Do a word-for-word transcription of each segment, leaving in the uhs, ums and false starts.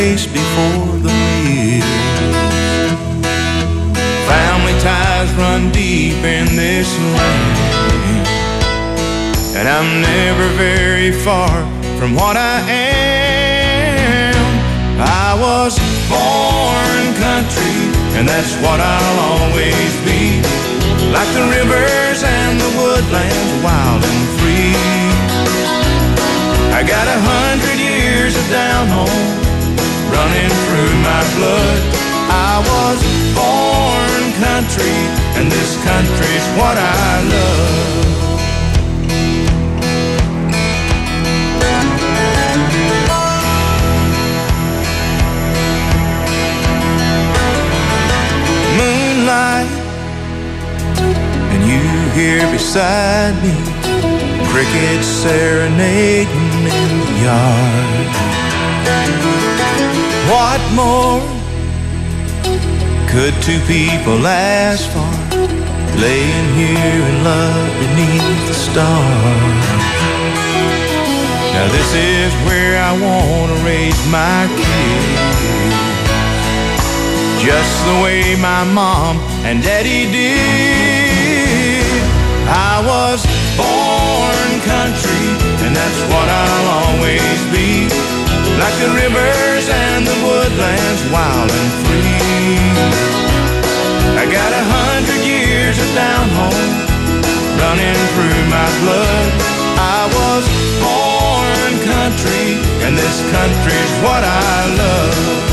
before the meal. Family ties run deep in this land, and I'm never very far from what I am. I was born country, and that's what I'll always be. Like the rivers and the woodlands, wild and free. I got a hundred years of down home running through my blood. I was born country, and this country's what I love. Moonlight, and you here beside me, crickets serenading in the yard. What more could two people ask for, laying here in love beneath the stars? Now this is where I want to raise my kids, just the way my mom and daddy did. I was born country, and that's what I'll always be. Like the rivers and the woodlands, wild and free. I got a hundred years of down home running through my blood. I was born country, and this country's what I love.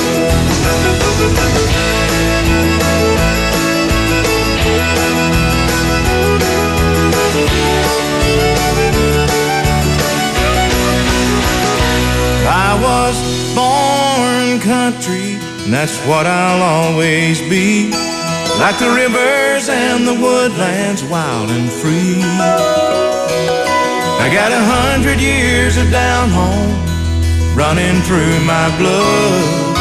I was born country, and that's what I'll always be. Like the rivers and the woodlands, wild and free. I got a hundred years of down home running through my blood.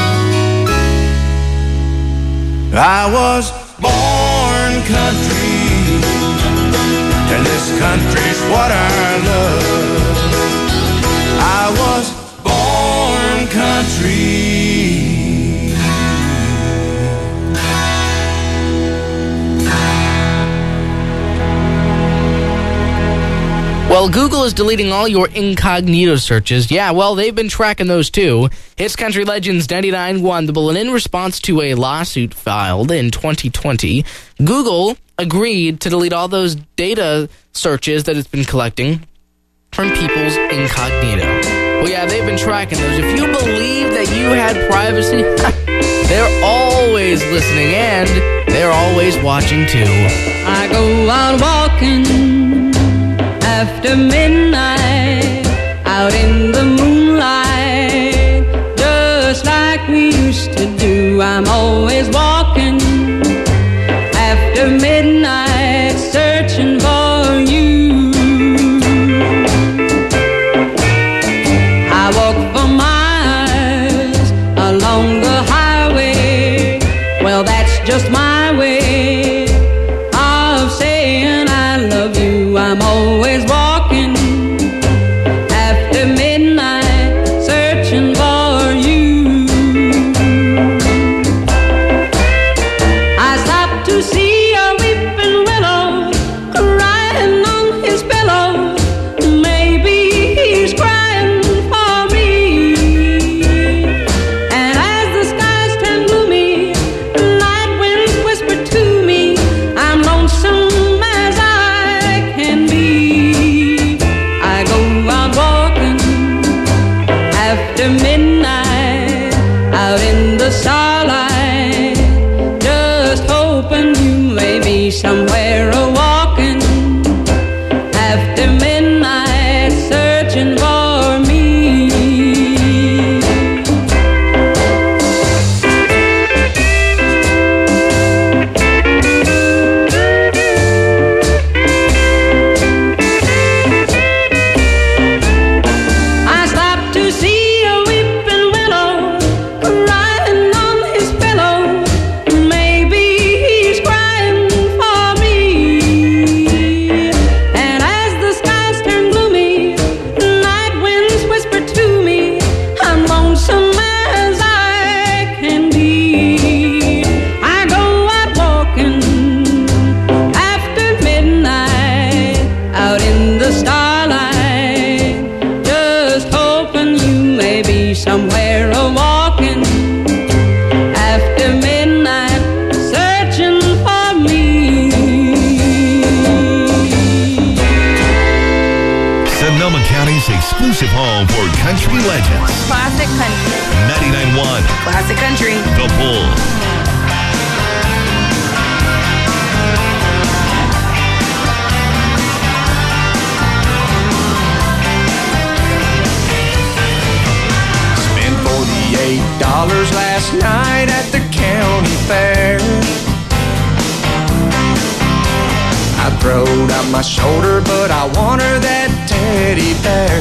I was born country, and this country's what I love. I was born country. Well, Google is deleting all your incognito searches. Yeah, well, they've been tracking those too. Hits Country Legends ninety-nine point one, and in response to a lawsuit filed in twenty twenty, Google agreed to delete all those data searches that it's been collecting from people's incognito. Well, yeah, they've been tracking those. If you believe that you had privacy, they're always listening, and they're always watching too. I go out walking after midnight, out in the moonlight, just like we used to do. I'm always walking after midnight, searching for you. I walk for miles along the highway. Well, that's just my way of saying I love you. I'm always walking after midnight, searching for you. I stopped to see a weeping willow crying on his pillow. Maybe he's crying for me. And as the skies turn gloomy, night winds whisper to me, I'm lonesome as I can be. I go out walking after midnight, out in the starlight, just hoping you may be somewhere a walking after midnight, searching for me. I stopped to see a weeping willow crying on his pillow. Maybe he's crying for me. there a walking after midnight, searching for me. Sonoma County's exclusive home for country legends. Classic country. ninety-nine point one Classic country. The Bull. Spent forty-eight dollars last night at the county fair. I throwed out my shoulder, but I want her that teddy bear.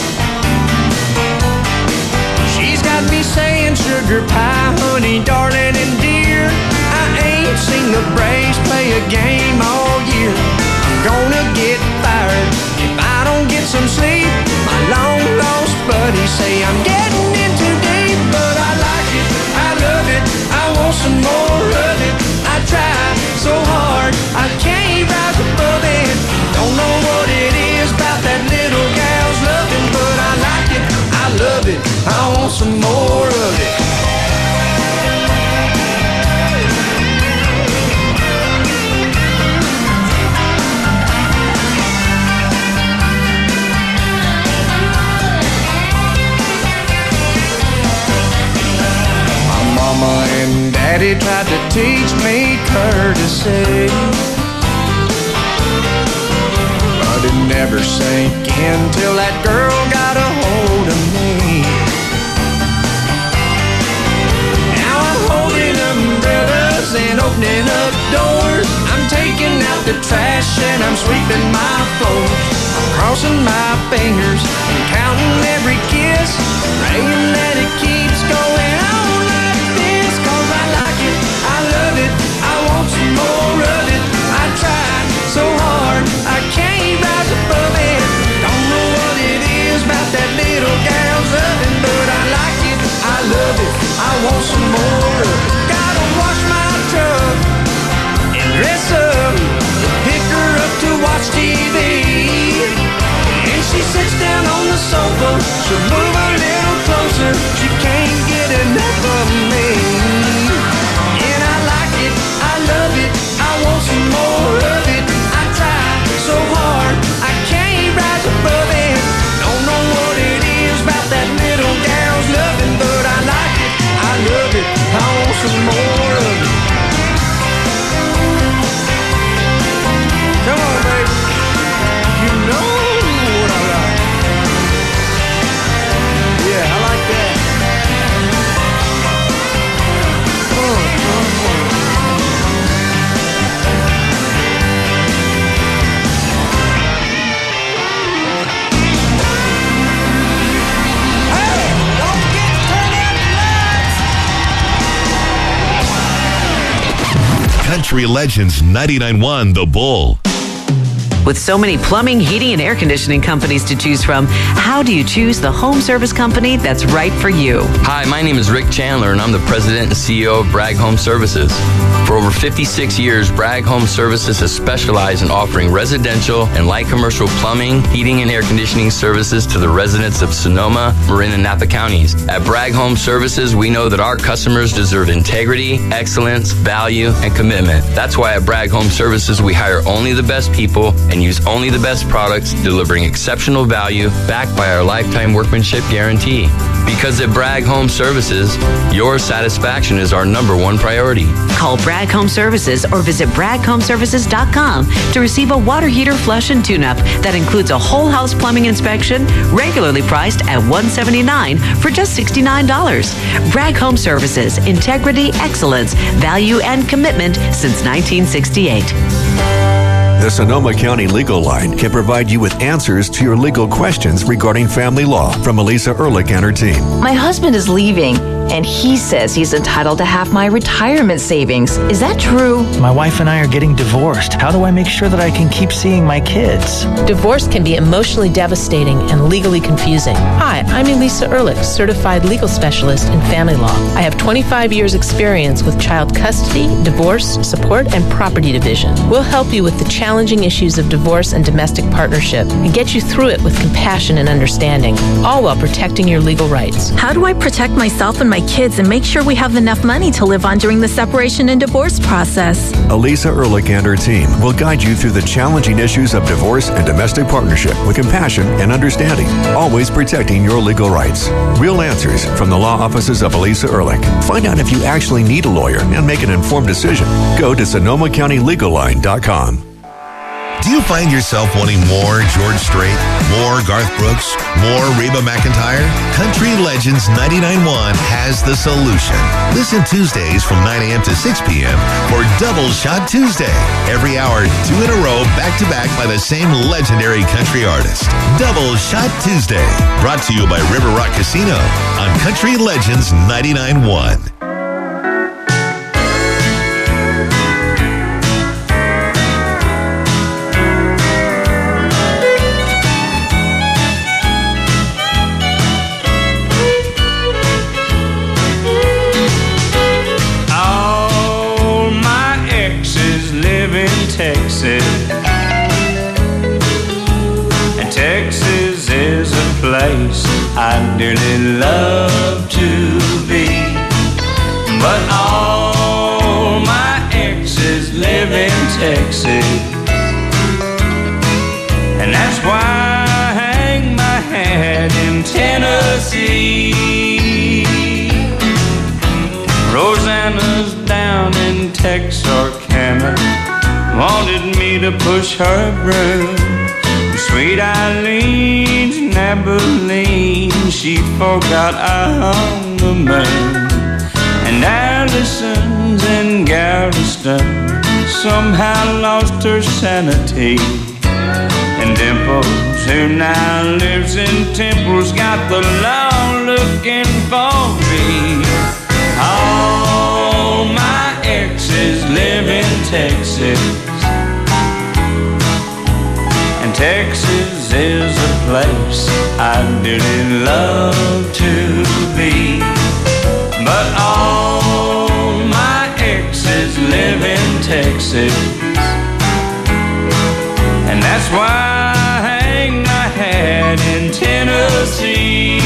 She's got me saying sugar pie, honey, darling, and dear. I ain't seen the Braves play a game all year. I'm gonna get fired if I don't get some sleep. My long lost buddies say I'm getting in too deep, but I like it, I love it, I want some more of it. I try so hard, I can't rise above it. Don't know what it is about that little gal's loving, but I like it, I love it, I want some more of it. My mama and daddy tried to teach me courtesy, but it never sank in till that girl got a hold of me. Now I'm holding umbrellas and opening up doors. I'm taking out the trash and I'm sweeping my floors. I'm crossing my fingers and counting every kiss, praying that it keeps going on like this. Cause I like it, I love it, I want some more of it. I tried so hard, I can't rise above it. Don't know what it is about that little gal's loving, but I like it, I love it, I want some more of it. Gotta wash my truck and dress up, pick her up to watch T V. And she sits down on the sofa, she'll move a little closer, she can't get enough of me. And I like it, I love it, I want some more of it. I try so hard, I can't rise above it. Don't know what it is about that little gal's loving, but I like it, I love it, I want some more of it. Come on, baby, you know what I like. Yeah, I like that. Oh, oh, oh. Country Legends ninety-nine point one The Bull. With so many plumbing, heating, and air conditioning companies to choose from, how do you choose the home service company that's right for you? Hi, my name is Rick Chandler, and I'm the president and C E O of Bragg Home Services. For over fifty-six years, Bragg Home Services has specialized in offering residential and light commercial plumbing, heating, and air conditioning services to the residents of Sonoma, Marin, and Napa counties. At Bragg Home Services, we know that our customers deserve integrity, excellence, value, and commitment. That's why at Bragg Home Services, we hire only the best people and use only the best products, delivering exceptional value backed by our lifetime workmanship guarantee. Because at Bragg Home Services, your satisfaction is our number one priority. Call Bragg Home Services or visit bragg home services dot com to receive a water heater flush and tune-up that includes a whole house plumbing inspection, regularly priced at one hundred seventy-nine dollars for just sixty-nine dollars. Bragg Home Services, integrity, excellence, value, and commitment since nineteen sixty-eight. The Sonoma County Legal Line can provide you with answers to your legal questions regarding family law from Elisa Ehrlich and her team. My husband is leaving, and he says he's entitled to half my retirement savings. Is that true? My wife and I are getting divorced. How do I make sure that I can keep seeing my kids? Divorce can be emotionally devastating and legally confusing. Hi, I'm Elisa Ehrlich, certified legal specialist in family law. I have twenty-five years experience with child custody, divorce, support, and property division. We'll help you with the challenging issues of divorce and domestic partnership and get you through it with compassion and understanding, all while protecting your legal rights. How do I protect myself and my kids and make sure we have enough money to live on during the separation and divorce process? Elisa Ehrlich and her team will guide you through the challenging issues of divorce and domestic partnership with compassion and understanding, always protecting your legal rights. Real answers from the law offices of Elisa Ehrlich. Find out if you actually need a lawyer and make an informed decision. Go to Sonoma County Legal Line dot com. Do you find yourself wanting more George Strait, more Garth Brooks, more Reba McEntire? Country Legends ninety-nine point one has the solution. Listen Tuesdays from nine a.m. to six p.m. for Double Shot Tuesday. Every hour, two in a row, back-to-back by the same legendary country artist. Double Shot Tuesday, brought to you by River Rock Casino on Country Legends ninety-nine point one. Texas, and Texas is a place I dearly love to be. But all my exes live in Texas, and that's why I hang my hat in Tennessee. Rosanna's down in Texarkana, wanted me to push her broom. Sweet Eileen's in Abilene, she forgot I hung the moon. And Allison's in Galveston somehow lost her sanity. And Dimples, who now lives in Temple's, got the law looking for me. All my exes live in Texas, and Texas is a place I dearly love to be. But all my exes live in Texas, and that's why I hang my hat in Tennessee.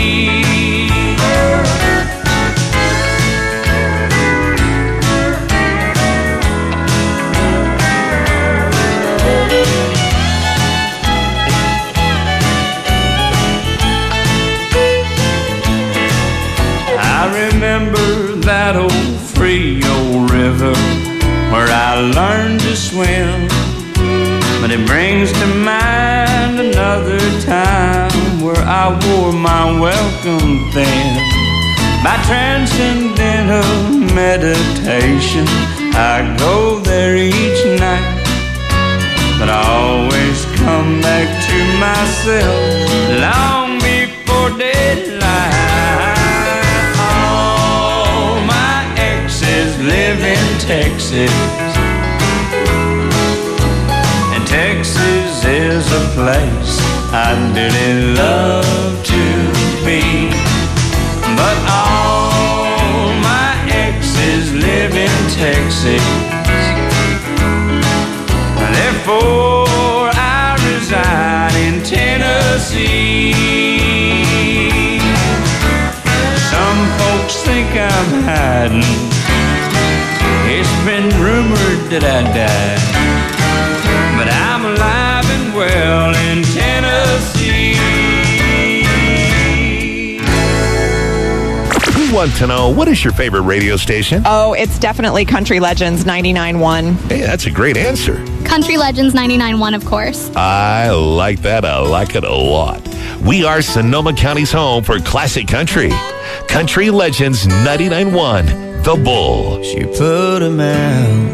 That old free old river where I learned to swim, but it brings to mind another time where I wore my welcome thin. By transcendental meditation, I go there each night, but I always come back to myself long before daylight. Live in Texas, and Texas is a place I dearly love to be. But all my exes live in Texas, therefore I reside in Tennessee. Some folks think I'm hiding, it's been rumored that I died, but I'm alive and well in Tennessee. We want to know, what is your favorite radio station? Oh, it's definitely Country Legends ninety-nine point one. Hey, that's a great answer. Country Legends ninety-nine point one, of course. I like that. I like it a lot. We are Sonoma County's home for classic country. Country Legends ninety-nine point one. The Bull. She put him out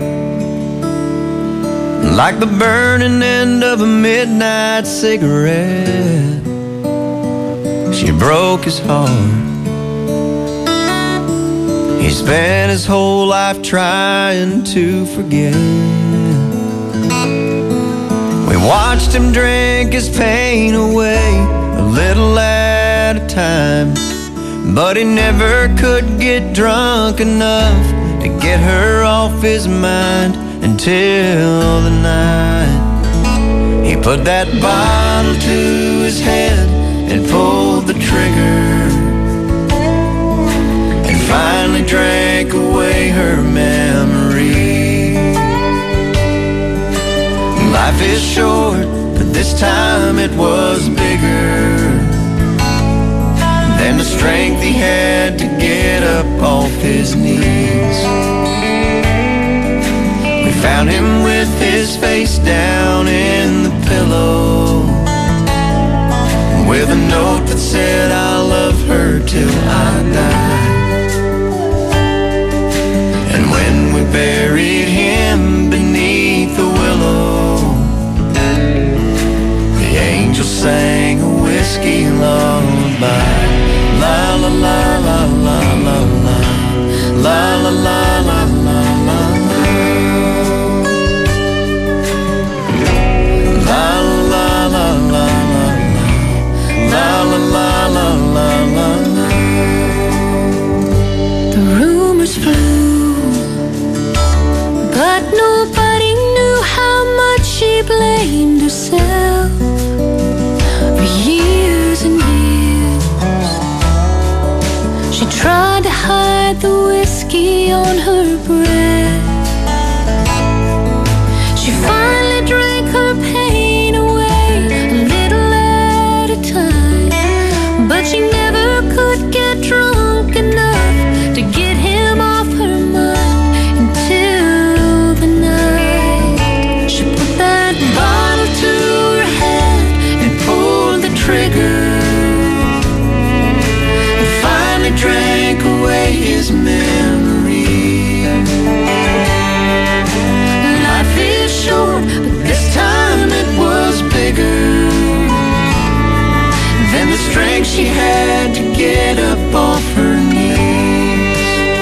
like the burning end of a midnight cigarette. She broke his heart spent his whole life trying to forget. We watched him drink his pain away, a little at a time. But he never could get drunk enough to get her off his mind until the night he put that bottle to his head and pulled the trigger, and finally drank away her memory. Life is short, but this time it was bigger than the strength he had to get up off his knees. We found him with his face down in the pillow, with a note that said, "I'll love her till I die." And when we buried him beneath the willow, the angel sang a whiskey lullaby. La la la la la la la, la la la la la la, la la la la la, la la la la la la. The rumors flew, but nobody knew how much she blamed herself for years and years. She tried to hide the whiskey on her breath. She finally drank her pain away, a little at a time. But she never could get drunk enough to get him off her mind until the night she put that bottle to her head and pulled the trigger, drank away his memory. Life is short, but this time it was bigger than the strength she had to get up off her knees.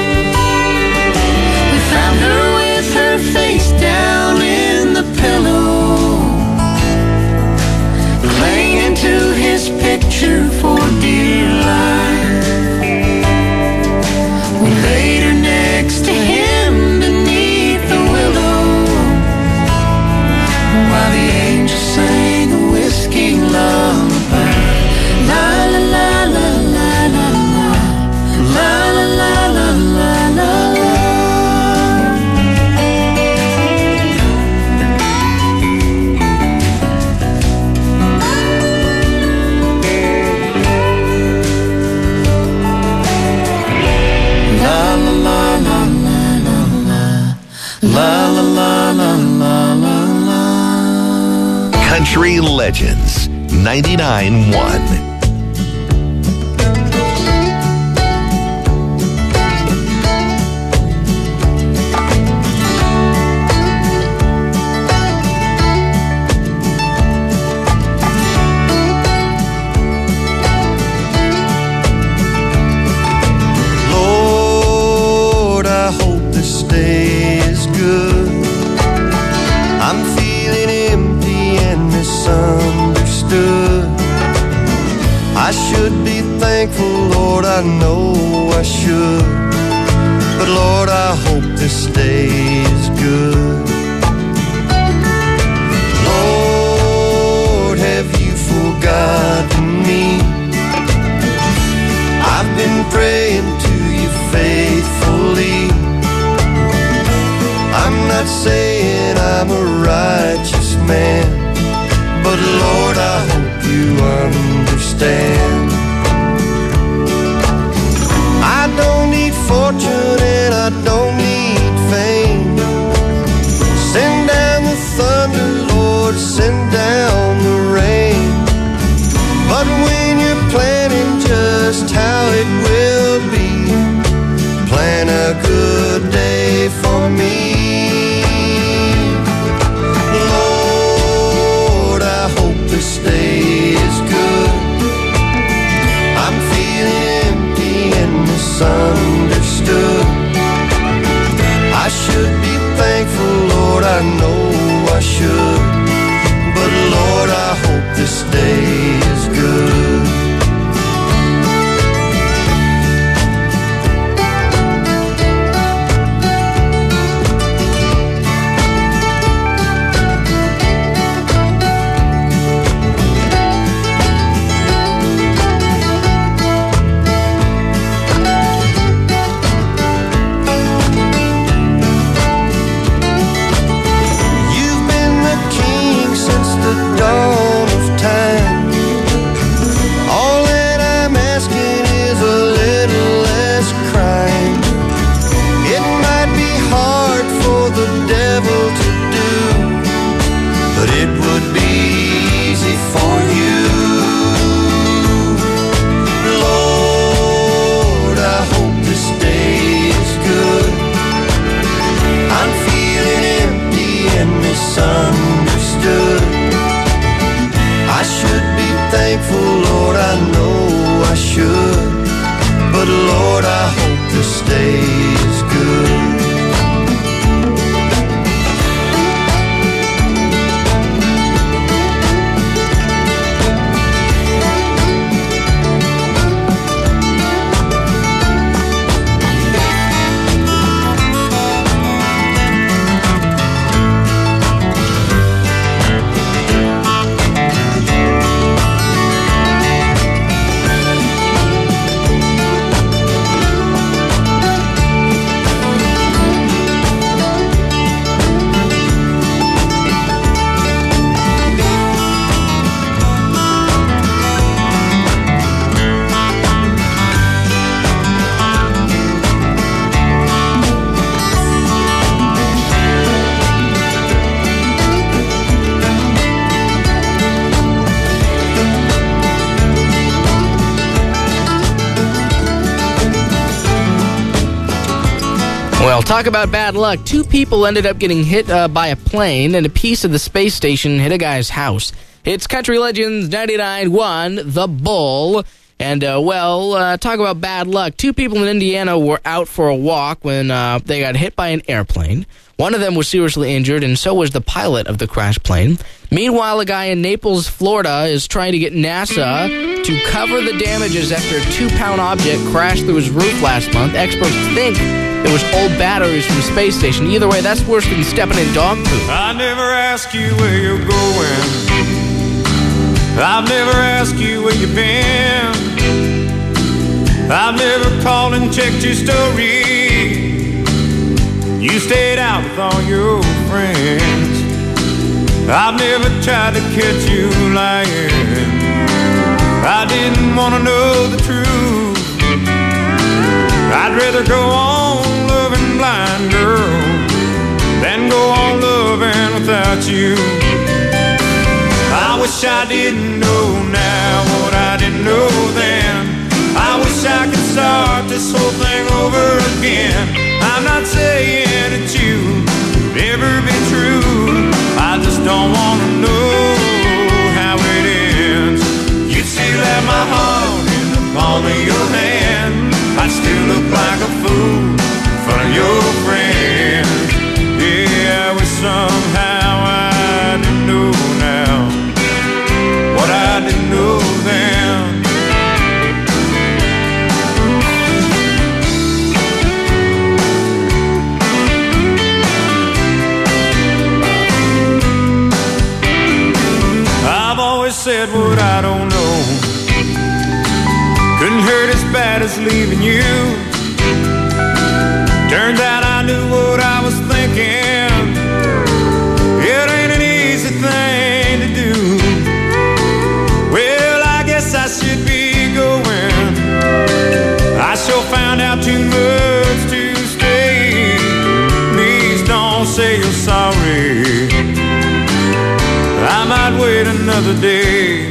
We found her with her face down in the pillow, clinging to his picture for dear life. We laid her next to him beneath the willow, while the angel sang a whiskey lullaby. La la la la la la la, la la la la la la. La la la la la la la. Country Legends ninety-nine point one. Lord, I know I should, but Lord, I hope this day is good. Lord, have you forgotten me? I've been praying to you faithfully. I'm not saying I'm a righteous man, but Lord, I hope you understand. I don't need fortune and I don't need fame, Well, talk about bad luck. Two people ended up getting hit uh, by a plane, and a piece of the space station hit a guy's house. It's Country Legends ninety-nine point one, The Bull. And, uh, well, uh, talk about bad luck. Two people in Indiana were out for a walk when uh, they got hit by an airplane. One of them was seriously injured, and so was the pilot of the crashed plane. Meanwhile, a guy in Naples, Florida, is trying to get NASA to cover the damages after a two-pound object crashed through his roof last month. Experts think it was old batteries from the space station. Either way, that's worse than stepping in dog poop. I never ask you where you're going. I've never asked you where you've been. I've never called and checked your story. You stayed out with all your friends. I've never tried to catch you lying. I didn't want to know the truth. I'd rather go on loving blind, girl, than go on loving without you. I wish I didn't know now what I didn't know then. I wish I could start this whole thing over again. I'm not saying that you would ever be true. I just don't want to know how it ends. You'd still have my heart in the palm of your hand. I'd still look like a fool in front of your friends. Yeah, I wish somehow I didn't know now what I didn't know then. Said what I don't know. Couldn't hurt as bad as leaving you. Turns out I knew what I was thinking. It ain't an easy thing to do. Well, I guess I should be going. I sure found out too much to stay. Please don't say you're sorry. I might wait another day.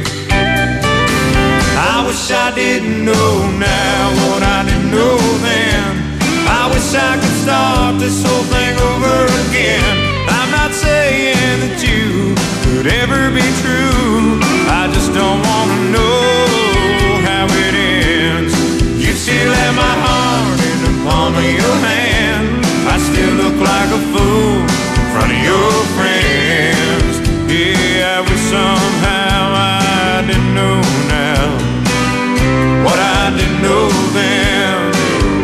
I wish I didn't know now what I didn't know then. I wish I could start this whole thing over again. I'm not saying that you could ever be true. I just don't want to know how it ends. You still have my heart in the palm of your hand. I still look like a fool in front of your friends. Yeah, I wish somehow I didn't know now what I didn't know then.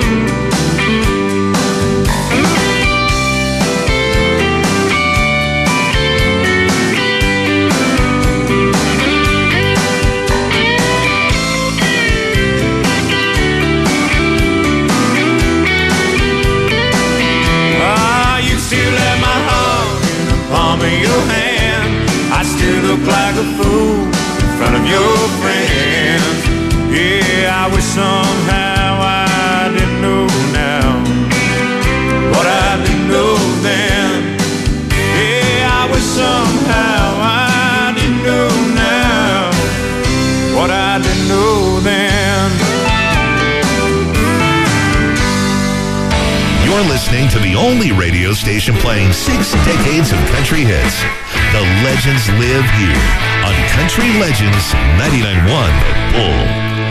Ah, you still have my heart in the palm of your hand. I still look like a fool in front of your friends. Yeah, I wish somehow I didn't know now what I didn't know then. Yeah, I wish somehow I didn't know now what I didn't know then. You're listening to the only radio station playing six decades of country hits. The legends live here on Country Legends ninety-nine point one The Bull.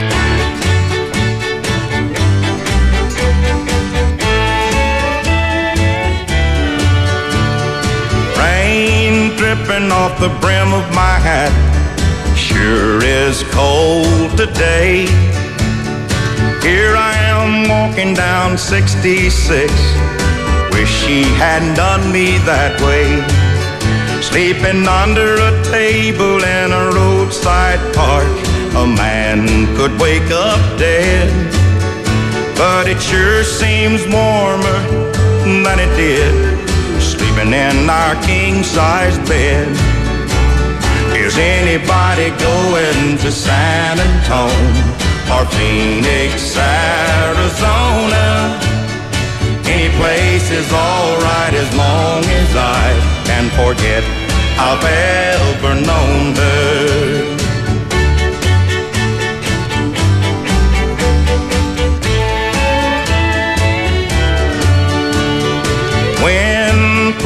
Rain dripping off the brim of my hat. Sure is cold today. Here I am walking down sixty-six. Wish she hadn't done me that way. Sleeping under a table in a roadside park. A man could wake up dead. But it sure seems warmer than it did sleeping in our king-size bed. Is anybody going to San Antonio or Phoenix, Arizona? Any place is alright as long as I can forget I've ever known her.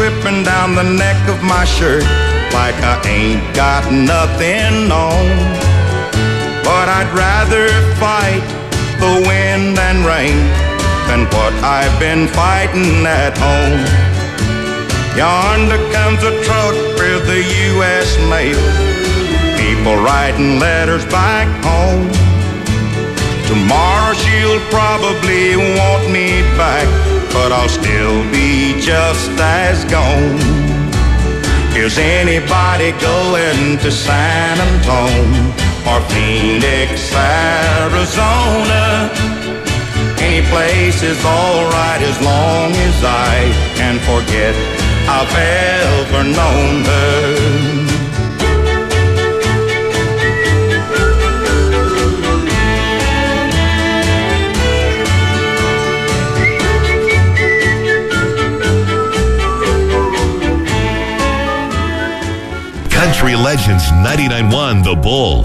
slipping down the neck of my shirt like I ain't got nothing on. But I'd rather fight the wind and rain than what I've been fighting at home. Yonder comes a truck with the U S mail, people writing letters back home. Tomorrow she'll probably want me back, but I'll still be just as gone. Is anybody going to San Antone or Phoenix, Arizona? Any place is alright as long as I can forget I've ever known her. Country Legends ninety-nine point one The Bull.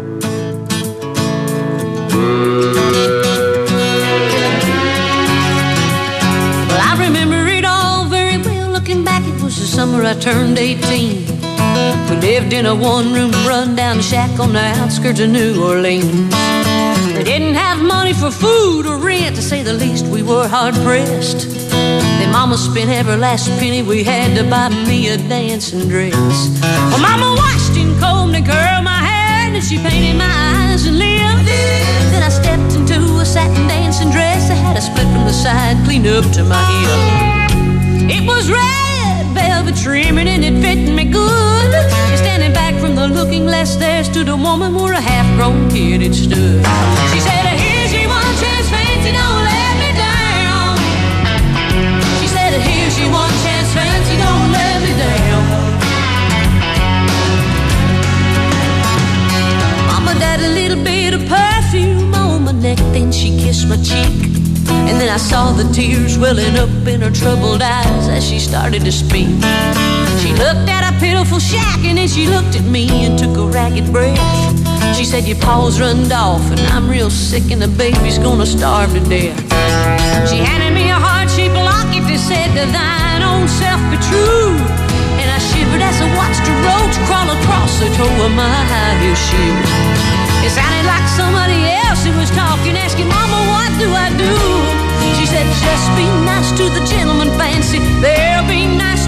Well, I remember it all very well. Looking back, it was the summer I turned eighteen. We lived in a one-room run-down shack on the outskirts of New Orleans. We didn't have money for food or rent, to say the least. We were hard-pressed. Then Mama spent every last penny we had to buy me a dancing dress. Well, Mama washed and combed and curled my hair, and she painted my eyes and lips. Then I stepped into a satin dancing dress that had a split from the side, clean up to my hip. It was red velvet trimming and it fit me good. And standing back from the looking glass, there stood a woman where a half-grown kid had stood. She said, "Here's your one chance, fancy, don't let me down." She said, "Here's your one chance, fancy, don't let me down." Mama died a little bit of perfume on my neck, then she kissed my cheek. And then I saw the tears welling up in her troubled eyes as she started to speak. She looked at a pitiful shack and then she looked at me and took a ragged breath. She said, "Your paws runned off and I'm real sick and the baby's gonna starve to death." She handed me a heart-shaped locket that said, "To thine own self be true." And I shivered as I watched a roach crawl across the toe of my high-heel shoe. It sounded like somebody else who was talking, asking, "Mama, what do I do?" She said, "Just be nice to the gentleman, fancy. They'll be nice